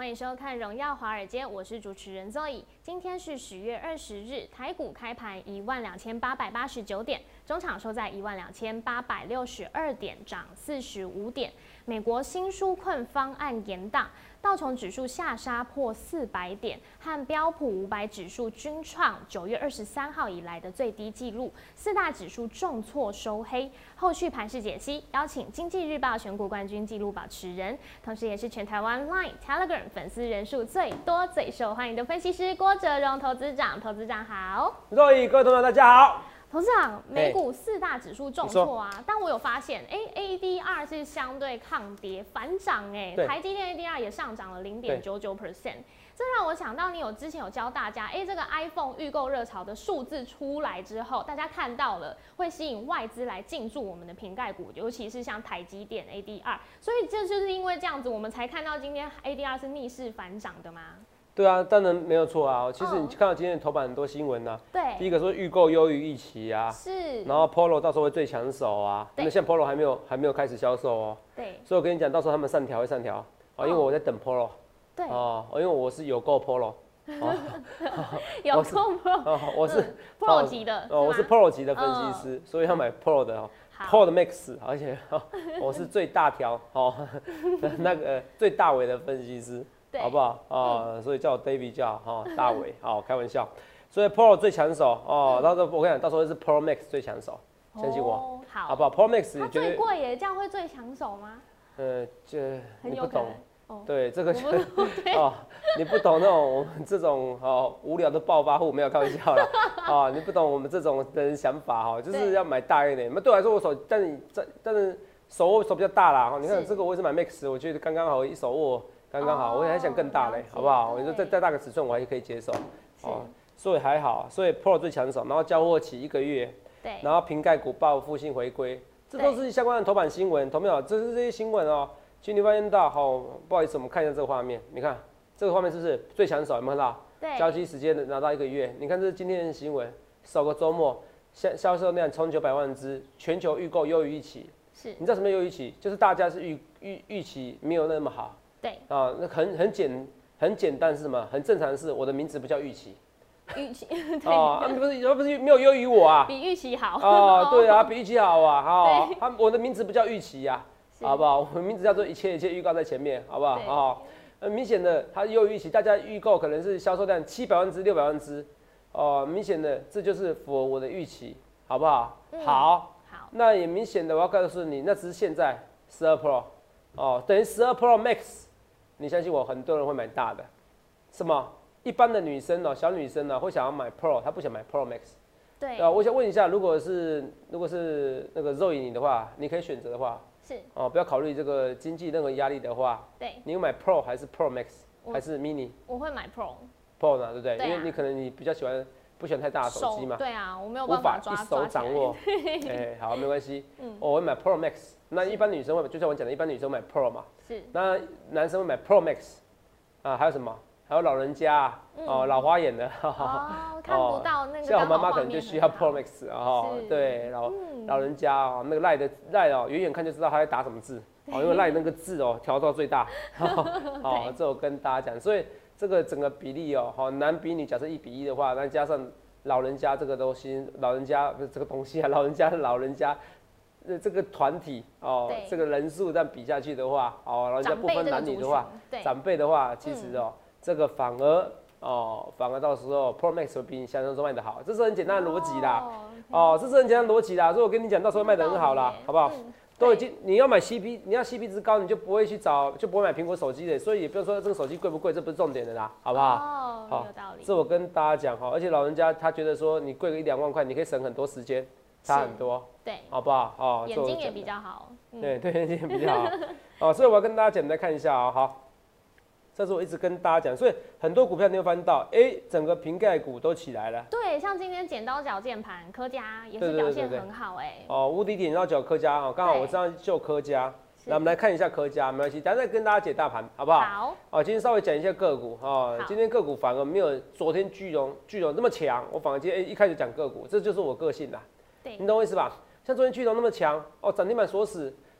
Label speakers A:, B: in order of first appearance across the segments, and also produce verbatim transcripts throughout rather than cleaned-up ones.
A: 迎收看《荣耀华尔街》，我是主持人 Zoe。今天是十月二十日，台股开盘一万两千八百八十九点，中场收在一万两千八百六十二点，涨四十五点。美国新纾困方案延宕，道琼指数下杀破四百点，和标普五百指数均创九月二十三号以来的最低纪录，四大指数重挫收黑。后续盘势解析，邀请经济日报选股冠军纪录保持人，同时也是全台湾 Line、Telegram 粉丝人数最多、最受欢迎的分析师郭哲荣投资长。投资长好，
B: 各位各位同学大家好。
A: 投资长，美股四大指数重挫啊，但我有发现，哎、欸、，A D R 是相对抗跌反涨，哎，台积电 A D R 也上涨了零点九九 percent， 这让我想到你有之前有教大家，哎、欸，这个 iPhone 预购热潮的数字出来之后，大家看到了会吸引外资来进驻我们的瓶盖股，尤其是像台积电 A D R， 所以这就是因为这样子，我们才看到今天 A D R 是逆势反涨的吗？
B: 对啊，当然没有错啊。其实你看到今天的头版很多新闻啊，
A: 对，
B: 第一个说预购优于预期啊，
A: 是，
B: 然后 Polo 到时候会最抢手啊，因为现在 Polo 还没有还没有开始销售哦，
A: 对，
B: 所以我跟你讲，到时候他们上调会上调啊，因为我在等 Polo，
A: 对，
B: 哦，因为我是有购 Polo，
A: 有购 Pro，
B: 我是
A: Pro 级的，
B: 哦，我是 Pro 级的分析师，所以要买 Pro 的哦。Pro 的 Max， 而且、哦、我是最大条哦，那个最大尾的分析师，好不好啊、嗯？所以叫我 David 叫哈、哦、大尾，好、哦、开玩笑。所以 Pro 最抢手哦，到时候我跟你讲，到时候是 Pro Max 最抢手，相信我，
A: 哦、好，
B: 好不好 ？Pro Max
A: 它最贵耶，这样会最抢手吗？
B: 呃，这你不懂。
A: 哦、
B: 对这个哦，你不懂那种我们这种哦无聊的暴发户，没有开玩笑啦啊，你不懂我们这种人想法哈，就是要买大一点。那对我来说，我手但是但但是手握手比较大啦哈。你看这个我也是买 Max， 我觉得刚刚好，一手握刚刚好，哦、我也还想更大嘞，好不好？我说再再大个尺寸我还可以接受，哦，所以还好，所以 Pro 最抢手，然后交货期一个月，
A: 对，
B: 然后瓶盖股报复性回归，这都是相关的头版新闻，同没有？这是这些新闻哦。其实你发现到，好，不好意思，我们看一下这个画面。你看这个画面是不是最抢手？有没有看到？
A: 对。
B: 交期时间拿到一个月。你看这是今天的新闻，首个周末销销售量冲九百万只，全球预购优于预期。
A: 是。
B: 你知道什么优于预期？就是大家是预预预期没有那么好。
A: 对。
B: 啊，那很很简很简单是什么？很正常的是，我的名字不叫预期。
A: 预期。
B: 哦，啊，不是不是没有优于我啊。
A: 比预期好。
B: 哦，对啊，比预期好啊。哦，他我的名字不叫预期呀。好不好？我们名字叫做一切一切预告在前面，好不好？哦，很明显的，它优于预期，大家预购可能是销售量七百万只、六百万只，哦，明显的这就是符合我的预期，好不好？嗯、好，好。那也明显的，我要告诉你，那只是现在十二 Pro， 哦，等于十二 Pro Max， 你相信我，很多人会买大的。什么？一般的女生哦，小女生呢、啊，会想要买 Pro， 她不想买 Pro Max。
A: 对。
B: 啊，我想问一下，如果是如果是那个肉饮你的话，你可以选择的话。
A: 是
B: 哦，不要考虑这个经济任何压力的话，
A: 对，
B: 你买 Pro 还是 Pro Max 还是 Mini？
A: 我会买 Pro。
B: Pro 呢，对不对？
A: 对啊、
B: 因为你可能你比较喜欢不喜欢太大的手机嘛。
A: 对啊，我没有办法抓
B: 无法一手掌握。哎、欸，好，没关系。嗯，我会买 Pro Max。那一般女生会，就像我讲的，一般女生买 Pro 嘛。
A: 是。
B: 那男生会买 Pro Max。啊，还有什么？还有老人家啊，嗯、哦，老花眼的。
A: 哦，看不到那个。
B: 像我妈妈可能就需要 Pro Max 哦，对，老、嗯、老人家哦，那个赖的赖哦，远远看就知道他在打什么字哦，因为赖那个字哦调到最大。哦，这我跟大家讲，所以这个整个比例哦，好男比女，假设一比一的话，那加上老人家这个东西，老人家不是这个东西啊，老人家的老人家。这个团体哦，这个人数这样比下去的话，哦，老人家不分男女的话，长辈的话，其实哦，嗯、这个反而哦，反而到时候 Pro Max 会比你想象中卖的好，这是很简单的逻辑啦。哦，哦，这是很简单的逻辑啦。所以我跟你讲，到时候卖的很好啦，好不好？嗯、都已经你要买 C P， 你要 C P 值高，你就不会去找，就不会买苹果手机的。所以也不用说这个手机贵不贵，这不是重点的啦，好不好？
A: 哦，好，有道理。
B: 这我跟大家讲哈，而且老人家他觉得说你贵个一两万块，你可以省很多时间。差很多，
A: 对，
B: 好不好？哦，
A: 眼睛也比较好，
B: 嗯、对对，眼睛也比较好。哦，所以我要跟大家简单看一下啊、哦，好，这是我一直跟大家讲，所以很多股票你会发现到，哎，整个瓶盖股都起来了。
A: 对，像今天剪刀脚键盘，科家也是表现很好哎。
B: 哦，无敌剪刀脚科家哦，刚好我这样就科家。那我们来看一下科家，没关系，等下再跟大家解大盘，好不好？
A: 好。
B: 哦，今天稍微讲一下个股哦，今天个股反而没有昨天巨龙巨龙那么强，我反而今天一开始讲个股，这就是我个性啦。
A: 对，
B: 你懂我意思吧？像昨天巨龙那么强哦，涨停板锁死，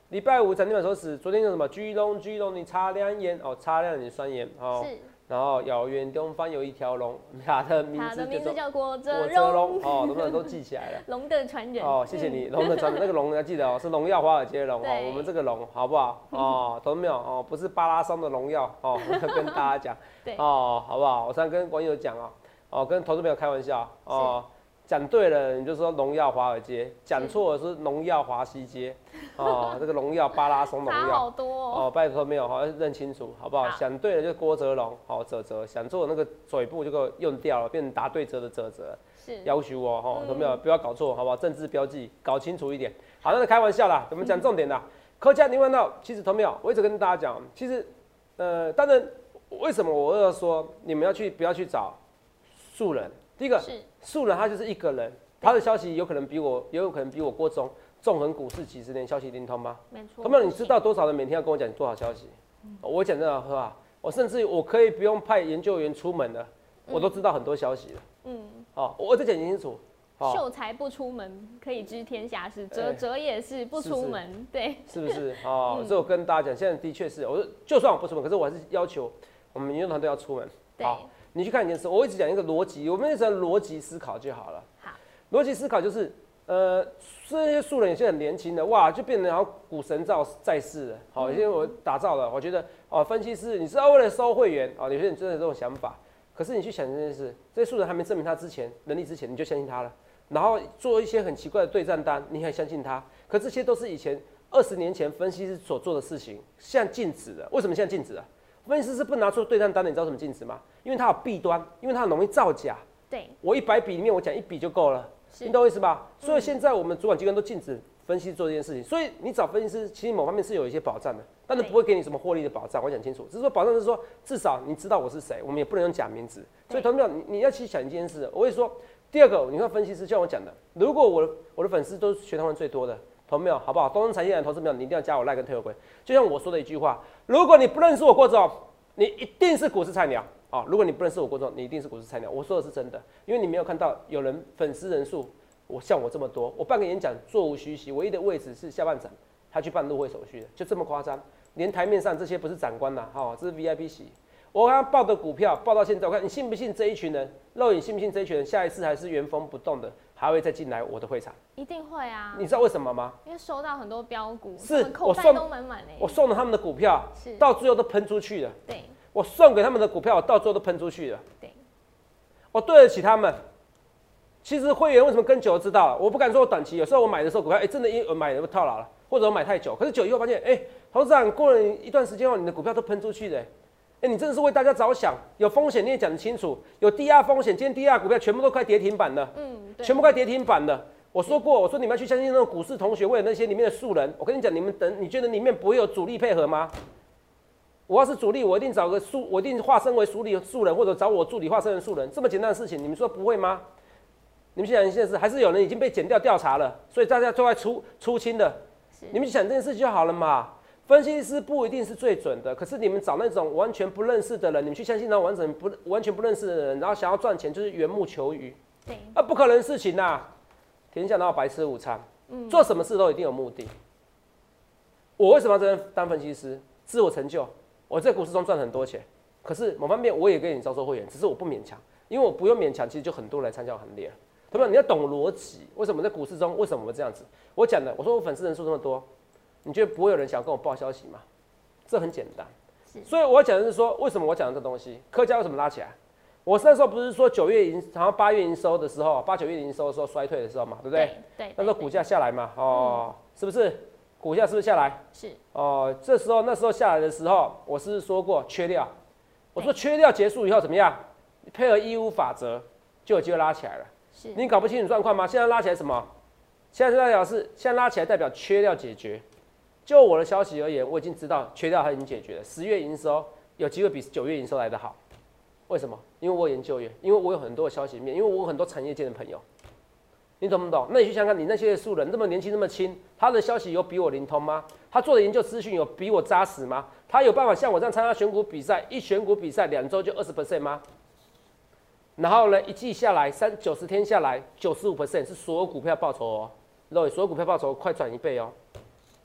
B: 礼拜五涨停板锁死，昨天有什么居龙居龙，你擦亮眼哦，擦亮你双眼哦。是。然后遥远东方有一条龙，它的名字
A: 叫郭
B: 哲
A: 龙
B: 哦，很多人都记起来了。
A: 龙的传人
B: 哦，谢谢你，龙的传人，那个龙要记得哦，是荣耀华尔街的龙哦，我们这个龙好不好？哦，懂没有？哦，不是巴拉松的荣耀哦，跟大家讲，哦，好不好？我常跟网友讲哦，哦，跟投资朋友开玩笑哦。讲对了，你就说荣耀华尔街；讲错了是荣耀华西街。哦，这个荣耀巴拉松荣耀，
A: 好多哦。
B: 哦，拜托没有，好要认清楚，好不好？想对了就是郭哲龙，好哲哲；想错了那个嘴部就给我用掉了，变成答对折的哲哲。是。要求我哈，有没有？不要搞错，好不好？政治标记搞清楚一点。好，那是开玩笑啦，我们讲重点啦。科家你问到，其实同没有？我一直跟大家讲，其实，呃，当然，为什么我要说你们要去不要去找素人？第一个，素人他就是一个人，他的消息有可能比我，也有可能比我郭总纵横股市几十年消息灵通吗？
A: 没错。
B: 同没有？你知道多少人每天要跟我讲你多少消息？嗯、我讲真的话，我甚至我可以不用派研究员出门了，嗯、我都知道很多消息了。嗯。哦，我再讲清楚。
A: 秀才不出门，可以知天下事。哲哲也是不出门，是是对。
B: 是不是？哦，嗯、所以我跟大家讲，现在的确是，我说就算我不出门，可是我还是要求我们研究团队要出门。好。你去看一件事，我一直讲一个逻辑，我们只要逻辑思考就好了。好，逻辑思考就是，呃，这些素人有些很年轻的，哇，就变成好像股神造在世了。好，有些我打造了，我觉得哦，分析师你是要为了收会员哦，有些人真的有这种想法。可是你去想这件事，这些素人还没证明他之前能力之前，你就相信他了，然后做一些很奇怪的对账单，你还相信他。可这些都是以前二十年前分析师所做的事情，现在禁止了。为什么现在禁止了？分析师是不拿出对账单的，你知道什么禁止吗？因为它有弊端，因为它很容易造假。
A: 对，
B: 我一百笔里面我讲一笔就够了，你懂我意思吧？所以现在我们主管机关都禁止分析做这件事情。所以你找分析师，其实某方面是有一些保障的，但是不会给你什么获利的保障。我讲清楚，只是说保障是说至少你知道我是谁，我们也不能用假名字。所以同学们，你你要去想一件事，我会说第二个，你看分析师就像我讲的，如果我我的粉丝都是全台湾最多的。投没有好不好？东森产业的投资没有，你一定要加我 Line 跟推回。就像我说的一句话，如果你不认识我郭总，你一定是股市菜鸟啊！如果你不认识我郭总，你一定是股市菜鸟。我说的是真的，因为你没有看到有人粉丝人数，我像我这么多，我办个演讲座无虚席，唯一的位置是下半场，他去办入会手续的，就这么夸张。连台面上这些不是长官呐，哈，这是 V I P 席。我刚刚报的股票报到现在，我看你信不信这一群人，肉眼信不信这一群人，下一次还是原封不动的，还会再进来我的会场？
A: 一定会啊！
B: 你知道为什么吗？
A: 因为收到很多标股，
B: 是
A: 口袋都满满的。
B: 我送了他们的股票，到最后都喷出去了。
A: 对，
B: 我送给他们的股票，到最后都喷出去了。
A: 对，
B: 我对得起他们。其实会员为什么跟久了知道了？我不敢说我短期，有时候我买的时候股票，哎、欸，真的因我买的套牢了，或者我买太久。可是久以后发现，哎、欸，投资长过了一段时间后，你的股票都喷出去的、欸。哎、欸，你真的是为大家着想，有风险你也讲得清楚，有低压风险，今天低压股票全部都快跌停板了，嗯，全部快跌停板了。我说过，我说你们要去相信那种股市同学会那些里面的素人。我跟你讲，你们等，你觉得里面不会有主力配合吗？我要是主力，我一定找个素，我一定化身为主力素人，或者找我助理化身为素人，这么简单的事情，你们说不会吗？你们想一件事，还是有人已经被检调调查了，所以大家都在出出清的，你们去想这件事就好了嘛。分析师不一定是最准的，可是你们找那种完全不认识的人，你们去相信那完整不完全不认识的人，然后想要赚钱，就是缘木求鱼，对，啊，不可能的事情呐、啊！天下哪有白吃午餐？嗯，做什么事都一定有目的。我为什么要当当分析师？自我成就，我在股市中赚很多钱，可是某方面我也给你招收会员，只是我不勉强，因为我不用勉强，其实就很多人来参加我行列了。同学们，你要懂逻辑，为什么在股市中为什么我这样子？我讲的，我说我粉丝人数这么多。你觉得不会有人想跟我报消息吗？这很简单，所以我要讲的是说，为什么我讲的这东西，科家为什么拉起来？我那时候不是说九月营，好像八月营收的时候，八九月营收的时候衰退的时候嘛，对不对？对。对那时候股价下来嘛，哦，嗯、是不是？股价是不是下来？是。哦，这时候那时候下来的时候，我是不是说过缺料，我说缺料结束以后怎么样？配合义乌法则，就有机会拉起来了。是。你搞不清楚状况吗？现在拉起来什么？现在代表是现在拉起来代表缺料解决。就我的消息而言，我已经知道缺料它已经解决了。十月营收有机会比九月营收来得好，为什么？因为我有研究员，因为我有很多的消息面，因为我有很多产业界的朋友，你懂不懂？那你去想想，你那些素人那么年轻那么轻，他的消息有比我灵通吗？他做的研究资讯有比我扎实吗？他有办法像我这样参加选股比赛，一选股比赛两周就二十 percent 吗？然后呢，一季下来三九十天下来九十五 percent 是所有股票报酬哦，各位，所有股票报酬快赚一倍哦。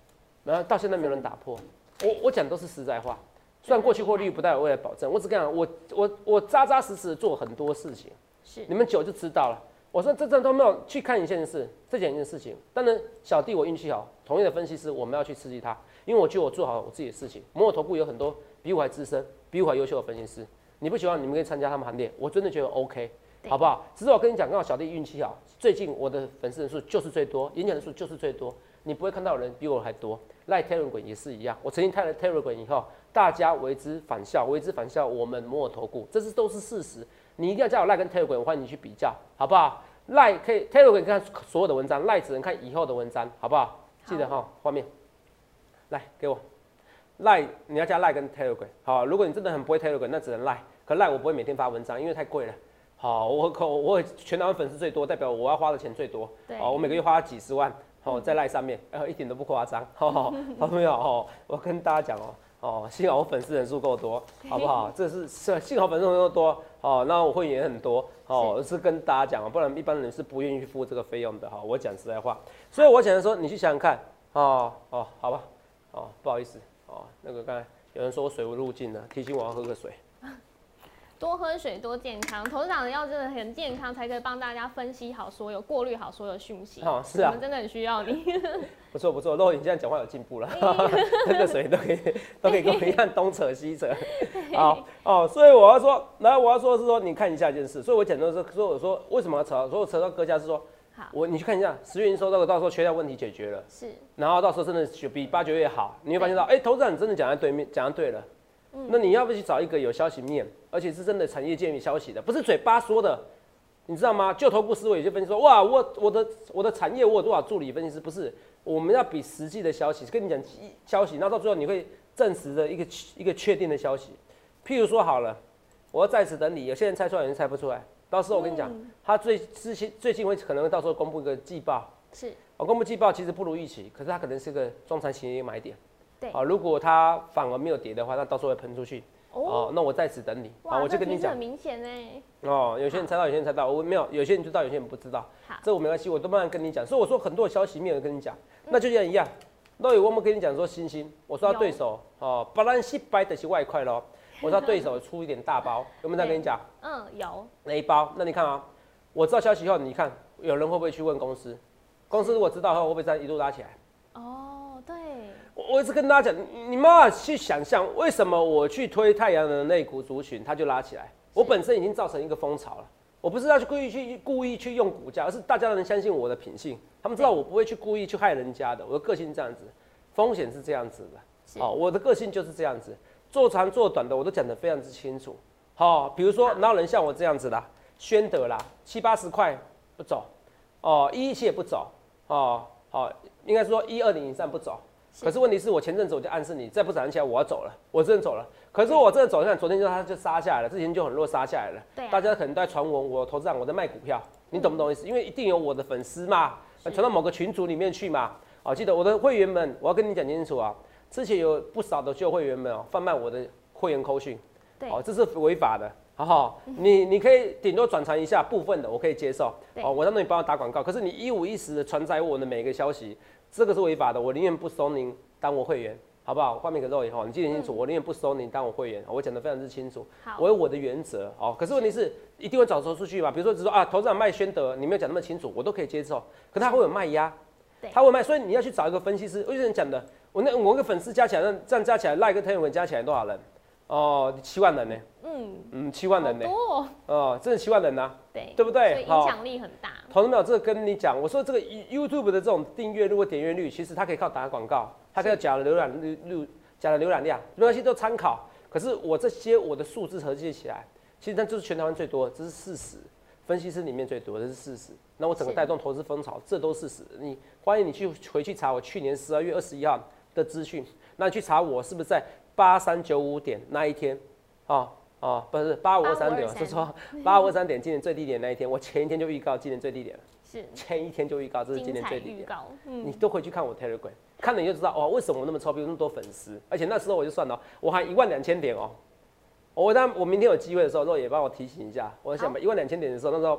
B: 然后到现在没有人打破。我我讲都是实在话，虽然过去获利率不代表未来保证，我只跟你讲，我我我扎扎实实的做很多事情，
A: 是
B: 你们久就知道了。我说这这都没有去看一件事，这讲一件事情。当然小弟我运气好，同业的分析师我们要去刺激他，因为我觉得我做好我自己的事情。摩尔投顾有很多比我还资深、比我还优秀的分析师，你不喜欢你们可以参加他们行列，我真的觉得 OK。好不好？只是我跟你讲，刚好小弟运气好，最近我的粉丝人数就是最多，演讲人数就是最多，你不会看到有人比我还多。赖 Telegram 也是一样，我曾经开了 Telegram 以后，大家为之反笑，为之反笑我们摩尔投顾，这是都是事实。你一定要加我赖跟 Telegram， 欢迎你去比较，好不好？赖可以 Telegram 可以看所有的文章，赖只能看以后的文章，好不好？记得哈，画面，来给我赖，你要加赖跟 Telegram， 好，如果你真的很不会 Telegram， 那只能赖，可赖我不会每天发文章，因为太贵了。好，我可我全台湾粉丝最多，代表我要花的钱最多。好，我每个月花几十万，好在赖上面，呃，一点都不夸张。好，好没有？哦，我跟大家讲哦，哦，幸好我粉丝人数够多，好不好？这是是幸好粉丝人数多，哦，那我会员也很多，哦，是跟大家讲，不然一般人是不愿意去付这个费用的。哈，我讲实在话，所以我想说，你去想想看，哦哦，好吧，哦，不好意思，哦，那个刚才有人说我水无路径了，提醒我要喝个水。
A: 多喝水，多健康。投资长要真的很健康，才可以帮大家分析好所有、过滤好所有讯息。
B: 哦，是啊，
A: 我们真的很需要你。
B: 不错不错，肉你现在讲话有进步了，喝个水都可以都可以跟我一样东扯西扯。好哦，所以我要说，来我要说的是说，你看一下一件事。所以我讲的是说，我说为什么要扯？所以我扯到各家是说，我你去看一下十月营收这个，到时候缺料问题解决了，是，然后到时候真的比八九月好，你会发现到，哎，投资长真的讲在对面，讲在对了。那你要不要去找一个有消息面，而且是真的产业界面消息的，不是嘴巴说的，你知道吗？就投顾思维有些分析说，哇，我我的我的产业我有多少助理分析师？不是，我们要比实际的消息，跟你讲消息，那到最后你会证实的一个一个确定的消息。譬如说好了，我要在此等你，有些人猜出来，有人猜不出来。到时候我跟你讲，嗯、他最之前最近会可能到时候公布一个季报，是，我公布季报其实不如预期，可是它可能是个中长期的买点。啊，如果它反而没有跌的话，那到时候会喷出去。哦，那我在此等你。啊，我就跟你讲，
A: 很明显呢。
B: 哦，有些人猜到，有些人猜到，我没有，有些人知道，有些人不知道。这我没关系，我都慢慢跟你讲。所以我说很多消息没有跟你讲，那就这样一样。那有我们跟你讲说星星，我说他对手哦，不然失败的是外快咯。我说他对手出一点大包，有没有在跟你讲？
A: 嗯，有。
B: 哪一包？那你看啊，我知道消息后，你看有人会不会去问公司？公司如果知道后，会不会再一路拉起来？
A: 哦，对。
B: 我一直跟大家讲，你们要去想象为什么我去推太阳能类股族群，它就拉起来。我本身已经造成一个风潮了，我不是要去故意去故意去用股价，而是大家能相信我的品性，他们知道我不会去故意去害人家的，我的个性这样子，风险是这样子的。好，我的个性就是这样子，做长做短的我都讲得非常之清楚。好，比如说哪有人像我这样子啦，宣德啦，七八十块不走，哦，一一七也不走，哦，好，应该说一二零以上不走。可是问题是我前阵子我就暗示你，再不涨起来我要走了，我真的走了。可是我真的走，看昨天就它就杀下来了，之前就很弱杀下来了。对、啊，大家可能都在传闻我投资长我在卖股票，你懂不懂意思？因为一定有我的粉丝嘛，传到某个群组里面去嘛。哦，记得我的会员们，我要跟你讲清楚啊，之前有不少的旧会员们哦，贩卖我的会员扣讯，哦，这是违法的。好好，你你可以顶多转传一下部分的，我可以接受。哦，我让你帮我打广告，可是你一五一十的传载我的每个消息。这个是违法的，我宁愿不收您当我会员，好不好？画面给肉以后，你记得清楚，嗯、我宁愿不收您当我会员，我讲得非常之清楚。我有我的原则哦。可是问题是，一定会找出去嘛？比如说，只说啊，投资人卖宣德，你没有讲那么清楚，我都可以接受。可是他会有卖压，他会卖，所以你要去找一个分析师。有些人讲的，我那我那个粉丝加起来，这样加起来，赖跟天文加起来多少人？哦，七万人呢。嗯嗯，七万人呢。多哦，真的七万人呐。对，对不对？
A: 影响力很大。
B: 同志们，这个跟你讲，我说这个 YouTube 的这种订阅率或点阅率，其实它可以靠打广告，它可以假的浏览率、假的浏览量，没关系，都参考。可是我这些我的数字合计起来，其实它就是全台湾最多，这是事实。分析师里面最多，这是事实。那我整个带动投资风潮，这都是事实。你欢迎你去回去查我去年十二月二十一号的资讯，那你去查我是不是在八三九五点那一天啊？哦，不是八五二三点，是说八五二三点今年最低点那一天，我前一天就预告今年最低点了，是前一天就预告这是今年最低点，嗯、你都回去看我 Telegram， 看了你就知道哦，为什么我那么臭屁，有那么多粉丝，而且那时候我就算了，我还一万两千点哦，我当我明天有机会的时候，肉也帮我提醒一下，我想一万两千点的时候，那时候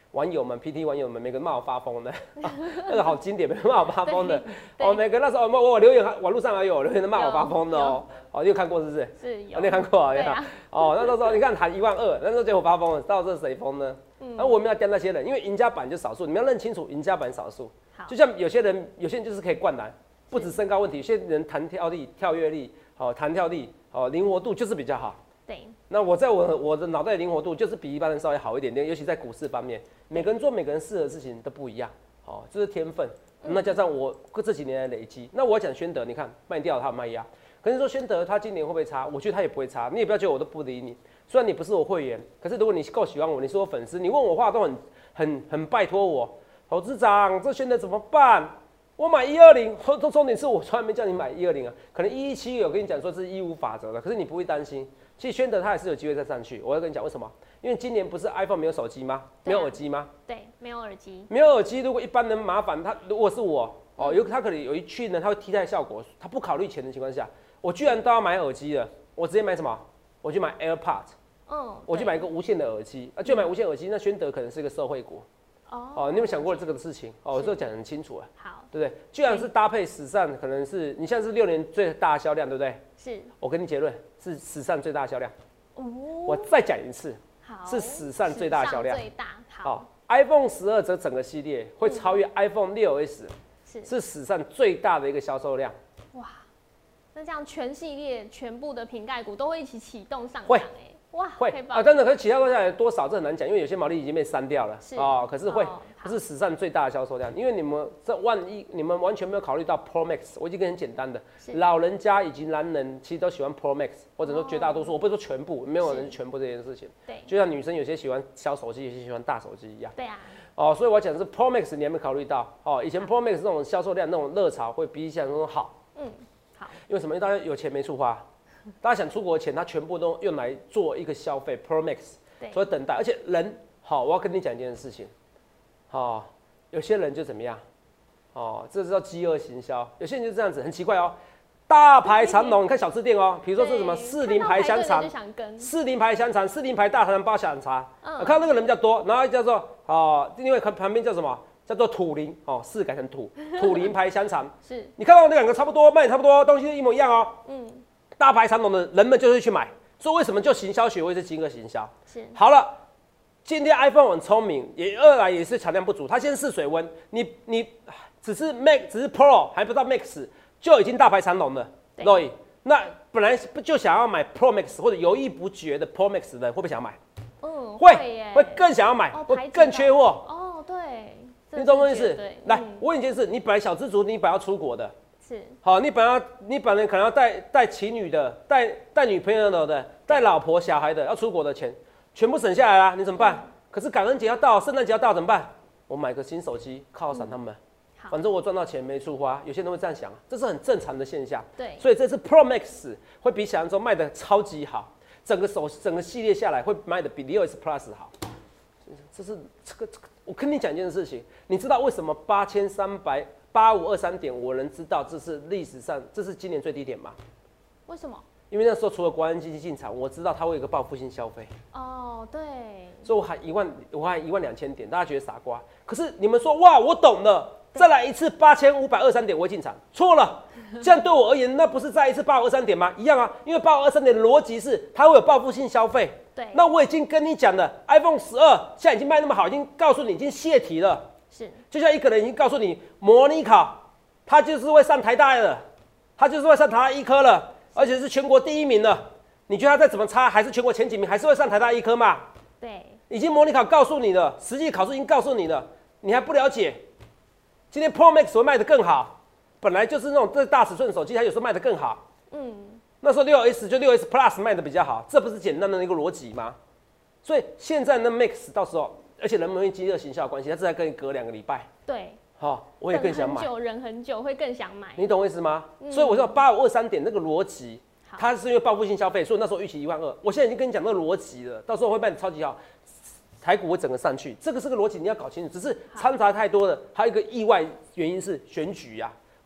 B: 网友们 P T 网友们每个人骂我发疯的，啊、那个好经典，每个人骂我发疯的。哦，每个那时候我我留言网络上还有留言骂我发疯的哦。哦，你有看过是不是？
A: 是有。
B: 哦、你有看过啊？
A: 对啊。
B: 哦，那时候你看喊一万二，那时候结果发疯了，到底这是谁疯呢？嗯。然后我们要跟那些人，因为赢家版就少数，你们要认清楚赢家版少数。就像有些人，有些人就是可以灌篮，不止身高问题，有些人弹跳力、跳跃力、好、哦、弹跳力、好、哦、灵活度就是比较好。
A: 对，
B: 那我在我我的脑袋灵活度就是比一般人稍微好一点点，尤其在股市方面，每个人做每个人适合的事情都不一样，哦，这是天分。那加上我这几年的累积，那我讲宣德，你看卖掉他卖压，可是说宣德他今年会不会差？我觉得他也不会差，你也不要觉得我都不理你。虽然你不是我会员，可是如果你够喜欢我，你是我粉丝，你问我话都很很很拜托我，投资长这宣德怎么办？我买一二零，重点是我从来没叫你买一二零啊，可能一一七有跟你讲说这是义务法则的，可是你不会担心。其实宣德它还是有机会再上去，我要跟你讲为什么？因为今年不是 iPhone 没有手机吗？没有耳机吗？
A: 对，没有耳机。
B: 没有耳机，如果一般人麻烦他，如果是我哦，有他可能有一句呢，他会替代效果，他不考虑钱的情况下，我居然都要买耳机了，我直接买什么？我去买 AirPods， 嗯，我去买一个无线的耳机，啊，就买无线耳机，那宣德可能是一个受惠股。哦, 哦，你有没有想过这个事情？哦，我这讲很清楚啊。
A: 好，
B: 对不对？居然是搭配史上可能是你现在是六年最大的销量，对不对？
A: 是。
B: 我跟你结论是史上最大的销量。哦。我再讲一次，好，是史上最大的销量。
A: 最大。好。
B: 哦 iPhone 十二这整个系列会超越 iPhone 六 S，、嗯、是是史上最大的一个销售量。哇，
A: 那这样全系列全部的瓶盖股都会一起启动上涨哎。哇，
B: 会啊，真的，可是其他东西多少这很难讲，因为有些毛利已经被删掉了啊、哦。可是会，不、哦、是史上最大的销售量，因为你们这万一你们完全没有考虑到 Pro Max， 我已经跟很简单的，老人家以及男人其实都喜欢 Pro Max， 或者说绝大多数，哦、我不是说全部，没有人全部这件事情。对，就像女生有些喜欢小手机，有些喜欢大手机一样。对啊。哦，所以我讲的是 Pro Max， 你还没考虑到哦。以前 Pro Max 这种销售量、那种热潮会比想象中好。嗯，好。因为什么？因为大家有钱没处花。大家想出国的钱，他全部都用来做一个消费 Pro Max， 所以等待，而且人好，我要跟你讲一件事情，好，有些人就怎么样，哦，这叫饥饿行销，有些人就这样子，很奇怪哦，大排长龙，你看小吃店哦，比如说是什么士林牌香肠，士林牌香肠，士林牌大肠包香肠，嗯，看到那个人比较多，然后叫做哦，另外旁边叫什么？叫做土林哦，士改成土土林牌香肠，是你看到那两个差不多，卖差不多，东西都一模一样哦，嗯。大排长龙的人们就会去买，所以为什么就行销学会是饥饿行销？是好了，今天 iPhone 很聪明，也二来也是产量不足，它先试水温，你你只是 Max 只是 Pro 还不到 Max 就已经大排长龙了 ，Roy， 那本来就想要买 Pro Max 或者犹豫不决的 Pro Max 的人会不会想要买？嗯，会会更想要买，哦、会更缺货。哦，对，你懂我意思？来，嗯、我问你一件事，你本来小资族，你本来要出国的。好，你本来你本来可能要带带情侣的、带带女朋友的、带老婆小孩的，要出国的钱全部省下来啦，你怎么办？嗯、可是感恩节要到，圣诞节要到，怎么办？我买个新手机犒赏他们，嗯、反正我赚到钱没处花，有些人会这样想，这是很正常的现象。对，所以这次 Pro Max 会比想象中卖的超级好，整个手整个系列下来会卖的比六 S Plus 好。这是这个这个，我跟你讲一件事情，你知道为什么八千三百？八五二三点，我能知道这是历史上，这是今年最低点吗？
A: 为什么？
B: 因为那时候除了国安基金进场，我知道它会有一个报复性消费。哦，对。所以我喊一万，我喊一万两千点，大家觉得傻瓜。可是你们说哇，我懂了，再来一次八千五百二三点，我会进场。错了，这样对我而言，那不是再一次八五二三点吗？一样啊，因为八五二三点的逻辑是它会有报复性消费。对。那我已经跟你讲了 ，iPhone 十二现在已经卖那么好，已经告诉你已经泄题了。是，就像一个人已经告诉你，模拟考他就是会上台大的，他就是会上台大医科了，而且是全国第一名了。你觉得他再怎么差，还是全国前几名，还是会上台大医科嘛？对，已经模拟考告诉你了，实际考试已经告诉你了，你还不了解？今天 Pro Max 会卖得更好，本来就是那种这大尺寸手机，它有时候卖得更好。嗯，那时候六 S 就六 S Plus 卖得比较好，这不是简单的一个逻辑吗？所以现在那 Max 到时候。而且人们因为饥饿行销的关系，他这才跟你隔两个礼拜。对，好、哦，我也更想买。
A: 等很久，忍很久，会更想买。
B: 你懂我意思吗？嗯、所以我说八五二三点那个逻辑，它是因为报复性消费，所以那时候预期一万二。我现在已经跟你讲那个逻辑了，到时候会卖的超级好，台股会整个上去。这个是个逻辑，你要搞清楚。只是掺杂太多了，还有一个意外原因是选举呀、啊。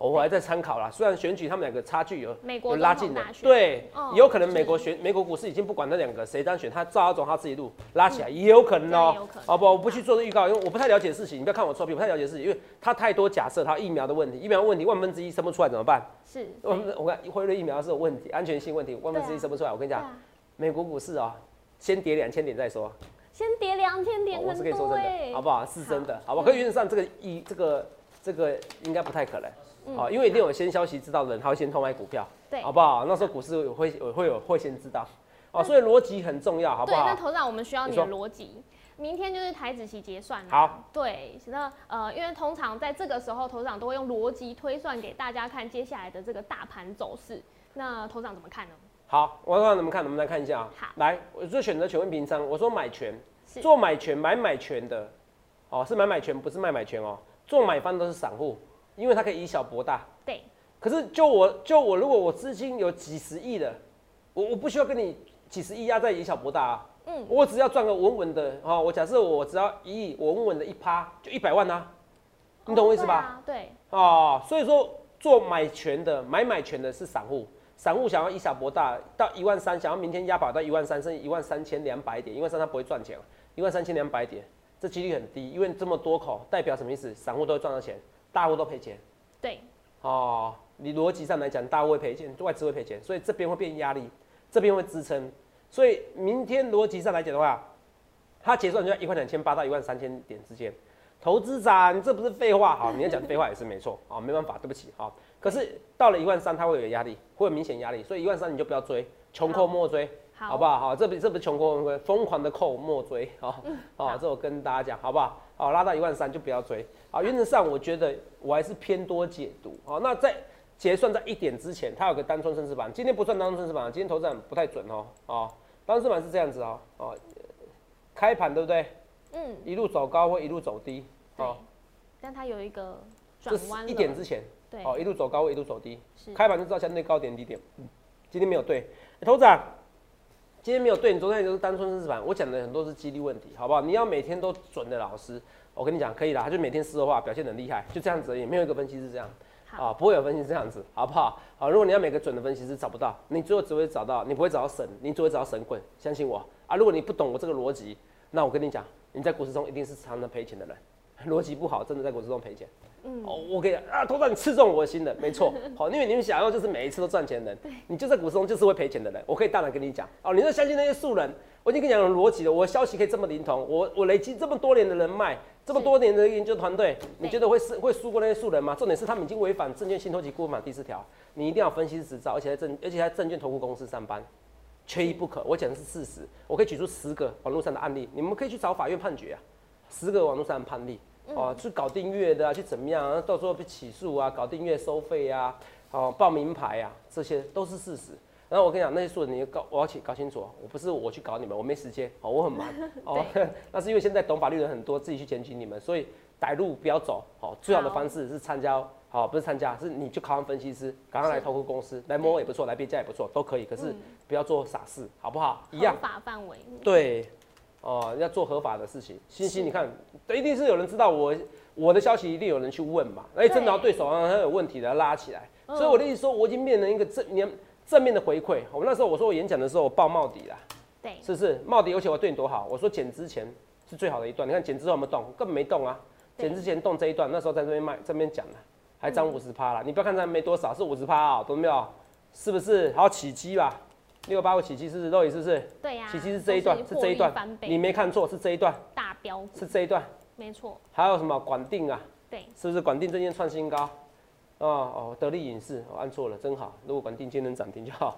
B: 我还在参考啦。虽然选举他们两个差距有
A: 美国
B: 有拉近的，
A: 大选
B: 对，
A: 哦
B: 有可能美国选美国股市已经不管那两个谁当选，他照他走他自己路拉起来，也有可能哦、
A: 对有可能
B: 好不好？我不去做这预告，因为我不太了解事情，你不要看我臭屁，我不太了解事情，因为它太多假设，它疫苗的问题，疫苗问题万分之一生不出来怎么办？
A: 是，
B: 我我看辉瑞疫苗是有问题，安全性问题，万分之一生不出来。我跟你讲，
A: 对啊
B: 美国股市啊、先跌两千点再说。
A: 先跌两千点，
B: 哦我是跟你说真
A: 欸
B: 的，好不好？是真的，好不好？可是原则上这个一这个这个应该不太可能，
A: 嗯
B: 好，因为一定有先消息知道的人，他会先偷买股票，
A: 对
B: 好不好？那时候股市会会有会先知道，哦，所以逻辑很重要，好不
A: 对，
B: 好？
A: 那头长我们需要你的
B: 你
A: 逻辑。明天就是台指期结算了。
B: 好，
A: 对，那呃，因为通常在这个时候，头长都会用逻辑推算给大家看接下来的这个大盘走势。那头长怎么看呢？
B: 好，我让你们看，我们来看一下啊。
A: 好
B: 来，我就选择权问平仓，我说买权，
A: 是
B: 做买权买买权的，哦，是买买权，不是卖买权哦。做买方都是散户，因为它可以以小博大。
A: 对，
B: 可是就我就我，如果我资金有几十亿的，我我不需要跟你几十亿压在以小博大啊。
A: 嗯，
B: 我只要赚个稳稳的啊、哦，我假设我只要一亿，我稳稳的一趴就一百万啊，你懂我意思吧？
A: 对啊，对，
B: 哦，所以说做买权的买买权的是散户，散户想要以小博大，到一万三，想要明天押宝到一万三，甚至一万三千两百点，一万三他不会赚钱，一万三千两百点，这几率很低，因为这么多口，代表什么意思？散户都会赚到钱，大户都赔钱。
A: 对，
B: 哦，你逻辑上来讲，大户会赔钱，外资会赔钱，所以这边会变压力，这边会支撑，所以明天逻辑上来讲的话，它结算就在一万两千八到一万三千点之间。投资长，这不是废话，好，你要讲废话也是没错，啊，没办法，对不起，好，可是到了一万三，它会有压力，会有明显压力，所以一万三你就不要追，穷寇莫追，好, 好不好？好，这不这不是穷寇莫追，疯狂的寇莫追，好，嗯、好，这我跟大家讲，好不好？好，拉到一万三就不要追，好，原则上我觉得我还是偏多解读，好，那在结算在一点之前，它有个单冲升值板，今天不算单冲升值板，今天投资人不太准哦，哦，单冲升值板是这样子哦，哦，开盘对不对？嗯，一路走高或一路走低。
A: 对，哦、但它有一个转弯，
B: 一点之前，
A: 对，
B: 哦，一路走高，一路走低，开盘就知道相对高点低点。今天没有对，欸、投资啊，今天没有对，你昨天就是单纯升值板，我讲的很多是几率问题，好不好？你要每天都准的老师，我跟你讲可以啦，他就每天私的话表现很厉害，就这样子而已，没有一个分析师这样，啊，不会有分析师这样子，好不好？好，如果你要每个准的分析师找不到，你最后只会找到，你不会找到神，你只会找到神棍，相信我啊！如果你不懂我这个逻辑，那我跟你讲，你在股市中一定是常常赔钱的人。逻辑不好，真的在股市中赔钱。嗯，哦，我跟你讲啊，头长你刺中我的心了，没错。好，因为你们想要就是每一次都赚钱的人，你就在股市中就是会赔钱的人。我可以大胆跟你讲，哦，你就相信那些素人，我已经跟你讲有逻辑了，我的消息可以这么灵通，我我累积这么多年的人脉，这么多年的研究团队，你觉得会是会输过那些素人吗？重点是他们已经违反证券信托及顾问法第四条，你一定要分析执照，而且在证而且在证券投顾公司上班。缺一不可，我讲的是事实。我可以举出十个网络上的案例，你们可以去找法院判决啊，十个网络上的判例。哦，去搞订阅的啊，去怎么样啊？到时候被起诉啊，搞订阅收费啊，哦，报名牌啊，这些都是事实。然后我跟你讲，那些数人你要搞，我要搞清楚，我不是我去搞你们，我没时间，哦，我很忙，哦，那是因为现在懂法律的人很多，自己去检举你们，所以歹路不要走，哦，最好的方式是参加，好、哦，不是参加，是你就考上分析师，赶快来投顾公司来摸也不错，来别家也不错，都可以，可是不要做傻事，好不好？一样，
A: 合法范围，
B: 对。哦，要做合法的事情。欣欣，你看，一定是有人知道我我的消息，一定有人去问嘛。哎、欸，真的要对手上他有问题的要拉起来。嗯、所以我的意思说，我已经变成一个正面正面的回馈。我们那时候我说我演讲的时候，我报帽底啦，
A: 对，
B: 是不是帽底？而且我对你多好，我说减之前是最好的一段。你看减之后有没有动？根本没动啊。减之前动这一段，那时候在这边卖这边讲了，还涨五十趴啦。你不要看它没多少，是五十趴啊，懂没有？是不是？好起基吧。六八五起基是肉眼是不是？
A: 对呀、啊，
B: 起基是这一段，是这一段，你没看错，是这一段。
A: 大标
B: 是这一段，
A: 没错。
B: 还有什么管定啊？
A: 对，
B: 是不是管定证券创新高？哦哦，得利影视，我、哦、按错了，真好。如果管定今天能涨停就好。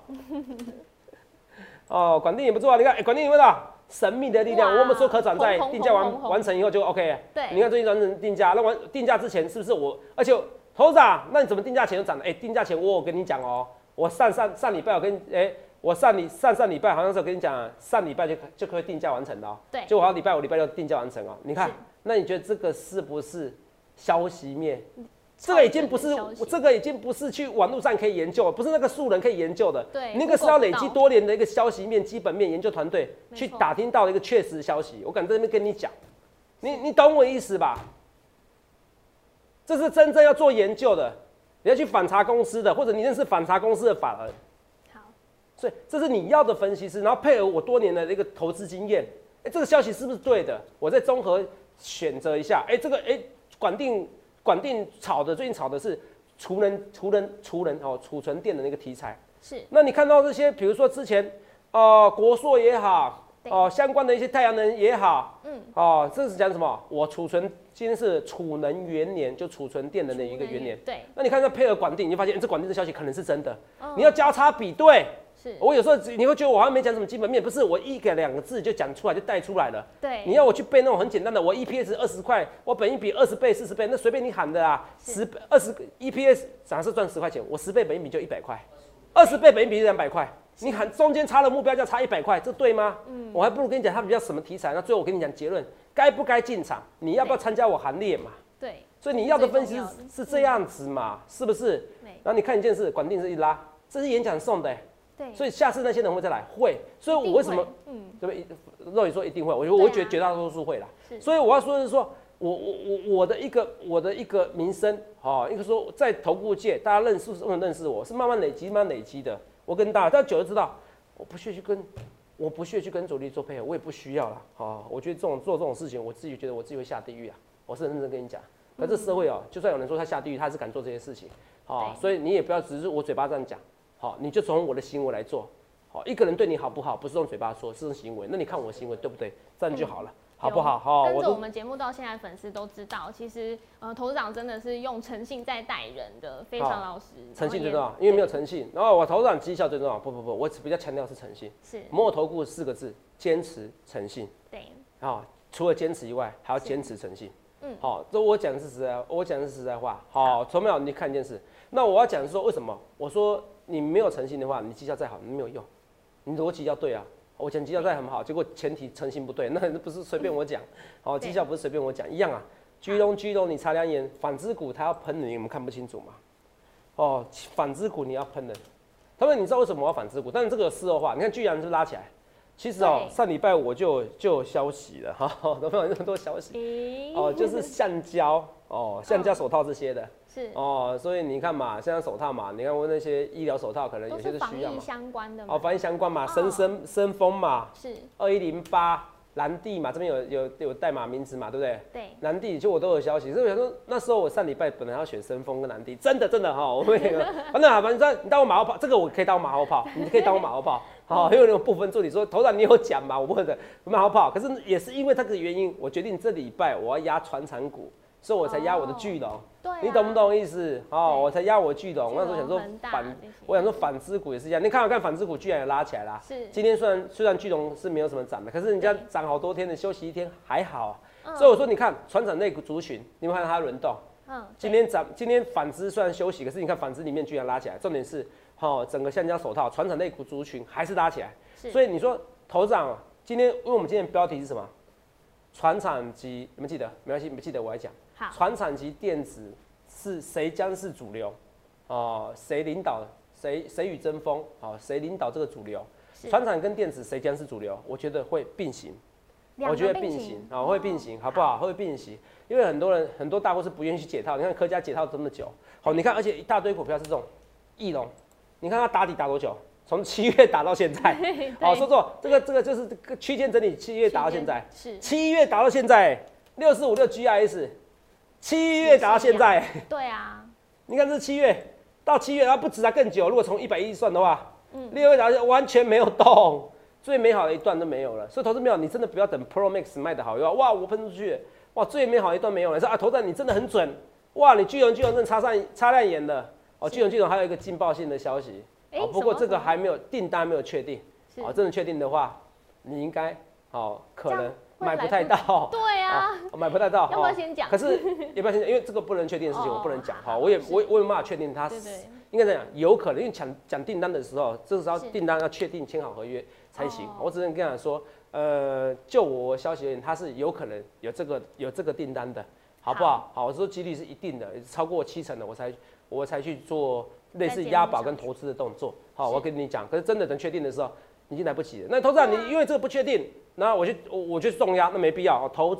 B: 哦，管定也不错啊，你看，哎、欸，管定有没有神秘的力量？我们说可转债定价完完成以后就 OK 了。
A: 对，
B: 你看最近完成定价，那完定价之前是不是我？而且头子啊，那你怎么定价前就涨了？哎、欸，定价前我有跟你讲哦，我上上上礼拜我跟哎。欸我上礼上上礼拜好像是我跟你讲，上礼拜就就可以定价完成的哦。
A: 对，
B: 就我好礼拜五、礼拜六定价完成哦。你看，那你觉得这个是不是消息面？这个已经不是，这个已经不是去网络上可以研究，不是那个素人可以研究的。
A: 对，
B: 那个是要累积多年的一个消息面、基本面研究团队去打听到一个确实消息。我敢在这边跟你讲，你你懂我意思吧？这是真正要做研究的。 你要去反查公司的，或者你认识反查公司的法人。
A: 好，
B: 所以这是你要的分析师，然后配合我多年的一个投资经验，哎，这个消息是不是对的？我再综合选择一下，哎，这个哎，管定管定炒的最近炒的是储能储能储能哦储存电的那个题材。
A: 是。
B: 那你看到这些，比如说之前呃国硕也好。哦，相关的一些太阳能也好，嗯，哦，这是讲什么？我储存今天是储能元年，就储存电的那一个元年。
A: 对。那
B: 你看这配合管定，你就发现、欸、这管定的消息可能是真的。哦、你要交叉比对。是。我有时候你会觉得我好像没讲什么基本面，不是，我一个两个字就讲出来就带出来了。
A: 对。
B: 你要我去背那种很简单的，我 E P S 二十块，我本益比二十倍、四十倍，那随便你喊的啦。十二十 E P S 假设赚十块钱，我十倍本益比就一百块，二十倍本益比就两百块。你看中间差的目标价差一百块，这对吗？嗯，我还不如跟你讲它比较什么题材。那最后我跟你讲结论，该不该进场？你要不要参加我行列嘛？
A: 对，
B: 所以你要的分析是这样子嘛，是不是？然后你看一件事，管定是一拉，这是演讲送的、欸，对，所以下次那些人会再来，会。所以我为什么？嗯，对不对？肉宇说一定会，我我会觉得绝大多数会啦。所以我要说的是说，我我我我的一个我的一个名声，哦，一个说在投顾界大家认识不能认识我是慢慢累积慢慢累积的。我跟大家，但久了知道，我不屑去跟，我不屑去跟主力做配合，我也不需要啦。啊，我觉得这种做这种事情，我自己觉得我自己会下地狱啊。我是很认真跟你讲，可这社会哦、喔，就算有人说他下地狱，他是敢做这些事情，好，所以你也不要只是我嘴巴这样讲，好，你就从我的行为来做，好，一个人对你好不好，不是用嘴巴说，是用行为，那你看我的行为对不对？这样就好了。嗯好不好？好，
A: 跟着我们节目到现在，粉丝都知道，其实呃，投资长真的是用诚信在待人的，非常老实。
B: 诚信最重要，因为没有诚信。然后我投资长绩效最重要，不不不，我比较强调是诚信。是摩尔投顾四个字：坚持诚信。对。啊，除了坚持以外，还要坚持诚信。嗯。好，这我讲的是实在，我讲的是实在话。好，从没有你看一件事，那我要讲的是说为什么？我说你没有诚信的话，你绩效再好，你没有用，你逻辑要对啊。我讲绩效再很好，结果前提诚信不对，那不是随便我讲，好，绩效不是随便我讲，一样啊。居龙居龙，你擦亮眼，纺织股它要喷人，你们看不清楚吗？哦，纺织股你要喷人，他们你知道为什么我要纺织股？但是这个事后话，你看居然就拉起来。其实哦，上礼拜我就就有消息了哈，都没有那么多消息哦，就是橡胶哦，橡胶手套这些的。是哦，所以你看嘛，现在手套嘛，你看我那些医疗手套，可能有些是需要嘛，
A: 相关的
B: 哦，防疫相关嘛，深深深丰嘛，是二一零八蓝地嘛，这边有有有代码名字嘛，对不对？对，蓝地就我都有消息，所以我想说那时候我上礼拜本来要选深丰跟蓝地，真的真的哈，我会那个，反正反正你当我马后炮，这个我可以当马后炮，你可以当我马后炮，好，因为那种部分助理说头长你有讲嘛，我不会的马后炮，可是也是因为这个原因，我决定这礼拜我要压传产股。所以我才压我的巨龙，对、啊，你懂不懂意思？哦，我才压我巨龙。那时候想说反，我想说纺织股也是一样。你看我看纺织股居然也拉起来啦。是。今天虽然虽然巨龙是没有什么涨的，可是人家涨好多天的，休息一天还好啊。嗯、所以我说你看传产类股族群，你们看它轮动。嗯。今天涨，今天纺织虽然休息，可是你看纺织里面居然拉起来。重点是，哦，整个橡胶手套传产类股族群还是拉起来。是。所以你说头涨，今天因为我们今天的标题是什么？传产及你们记得？没关系，你们记得我来讲。传产及电子是谁将是主流？哦、呃，谁领导？谁谁与争锋？哦、呃，谁领导这个主流？传产跟电子谁将是主流？我觉得会并行，我觉得并行啊、哦，会并行，好不好？会并行，因为很多人很多大户是不愿意去解套。你看科家解套这么久，好，你看而且一大堆股票是这种翼龙，你看它打底打多久？从七月打到现在，好，说错，这个这个就是区间整理，七月打到现在，是七月打到现在，六四五六 G I S。七月打到现在，
A: 对啊，
B: 你看这七月到七月，它不止啊，更久。如果从一百一算的话，嗯，六月打到完全没有动，最美好的一段都没有了。所以投资朋友，你真的不要等 Pro Max 卖的好，又哇我喷出去，哇最美好的一段没有了。说啊，投资你真的很准，哇你巨龙巨龙真的擦上擦亮眼了。哦，巨龙巨龙还有一个劲爆性的消息，哦不过这个还没有订单没有确定，哦真的确定的话，你应该哦可能。买不太到，
A: 对啊，
B: 哦、买不太到，
A: 要不要先讲？
B: 可是要不要先讲？因为这个不能确定的事情，我不能讲。好，我也我我有办法确定它，应该这样，有可能，因为讲讲订单的时候，这时候订单要确定签好合约才行。我只能跟他说，呃，就我消息而言，它是有可能有这个有这个订单的，好不好？好，我说几率是一定的，超过七成的，我才我才去做类似押宝跟投资的动作。好，我跟你讲，可是真的等确定的时候，已经来不及了。那投资人，你因为这个不确定。那我去我我去重压，那没必要。投资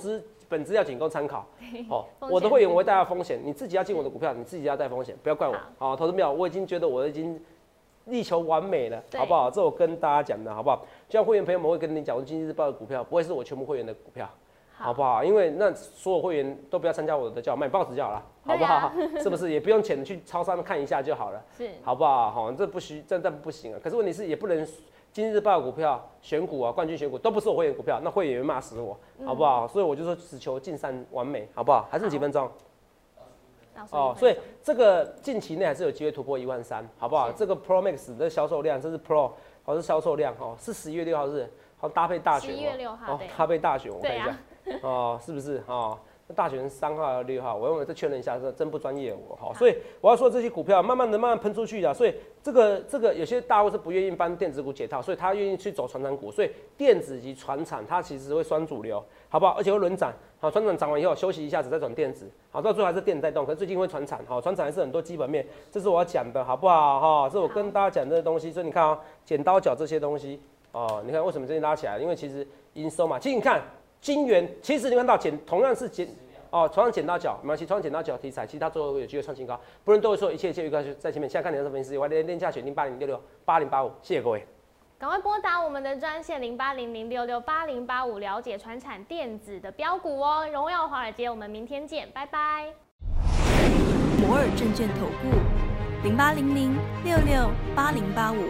B: 本资料仅供参考。哦，我的会员我会带到风险，你自己要进我的股票，你自己要带风险，不要怪我。好，投资朋友，我已经觉得我已经力求完美了，好不好？这我跟大家讲的好不好？就像会员朋友们会跟你讲，我经济日报的股票不会是我全部会员的股票。好不好？因为那所有会员都不要参加我的，叫买报纸就好了，好不好？啊、是不是也不用钱去超商看一下就好了？是，好不好？好，这不需，这这不行啊。可是问题是也不能，今日报的股票选股啊，冠军选股都不是我会员股票，那会员会骂死我，好不好？嗯、所以我就说只求尽善完美，好不好？还剩几分钟？哦，所以这个近期内还是有机会突破一万三，好不好？这个 Pro Max 的销售量，这是 Pro， 好、哦、是销售量哦，是十一月六号日，好搭配大选，
A: 十一月六号，
B: 哦，搭配大选，我看一下。哦，是不是哦？那大选三号、六号，我认为再确认一下，这真不专业我哈。所以我要说这些股票慢慢的、慢慢喷出去的，所以这个这个有些大户是不愿意帮电子股解套，所以他愿意去走传产股，所以电子及传产它其实会双主流，好不好？而且会轮涨，好，传产涨完以后休息一下子再转电子，好，到最后还是电子带动，可是最近会传产，好，传产还是很多基本面，这是我要讲的，好不好？哈，这是我跟大家讲这些东西，所以你看啊、喔，剪刀脚这些东西哦，你看为什么最近拉起来？因为其实营收嘛，其实你看。金元其实你看到剪同样是剪哦，同样剪刀脚，没关系，同样剪刀脚题材，其实它最后有机会创新高。不然都会说一切一切预告在前面。现在看你的分析，我连连价选定八零六六八零八五，谢谢各位。
A: 赶快拨打我们的专线零八零零六六八零八五，了解传产电子的标股哦。荣耀华尔街，我们明天见，拜拜。
C: 摩尔证券投顾零八零零六六八零八五。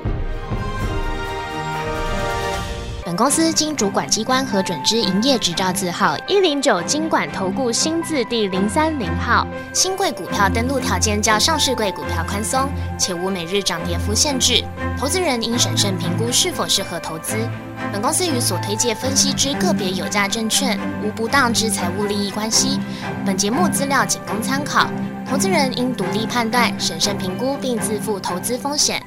D: 本公司经主管机关核准之营业执照字号一零九金管投顾新字第零三零号。新贵股票登录条件较上市贵股票宽松，且无每日涨跌幅限制。投资人应审慎评估是否适合投资。本公司与所推介分析之个别有价证券无不当之财务利益关系。本节目资料仅供参考，投资人应独立判断、审慎评估并自负投资风险。